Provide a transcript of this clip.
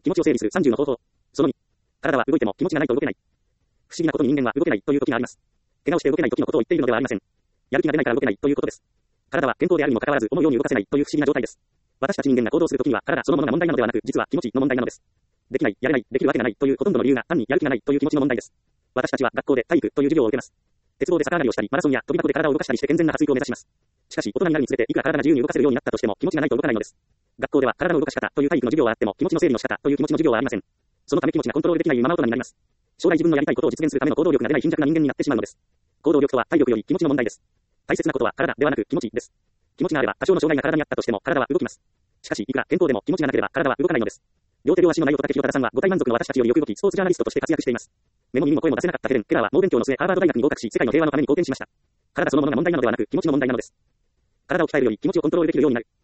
気持ちを整理する30の方法。その2。体は動いても気持ちがないと動けない。不思議なことに人間は動けないという時があります。怪我をして動けない時のことを言っているのではありません。やる気が出ないから動けないということです。体は健康であるにもかかわらず思うように動かせないという不思議な状態です。私たち人間が行動するときには体そのものが問題なのではなく、実は気持ちの問題なのです。できない、やれない、できるわけがないというほとんどの理由が単にやる気がないという気持ちの問題です。私たちは学校で体育という授業を受けます。鉄棒で逆上がりをしたり、マラソンや飛び箱で体を動かしたりして健全な発育を目指します。しかし、大人になるにつれていくら体が自由に動かせるようになったとしても気持ちがないと動かないのです。学校では体の動かし方という体育の授業はあっても気持ちの整理の仕方という気持ちの授業はありません。そのため気持ちがコントロールできないまま大人になります。将来自分のやりたいことを実現するための行動力が出ない貧弱な人間になってしまうのです。行動力とは体力より気持ちの問題です。大切なことは体ではなく気持ちです。気持ちがあれば多少の障害が体にあったとしても体は動きます。しかし、いくら健康でも気持ちがなければ体は動かないのです。両手両足のない男清田さんは五体満足の私たちよりよく動き、スポーツジャーナリストとして活躍しています。目も耳も声も出せなかったヘレン・ケラーは猛勉強の末、ハーバード大学に合格し、世界の平和のために貢献しました。体そのものが問題なのではなく、気持ちの問題なのです。体を鍛えるより気持ちをコントロールできるようになる。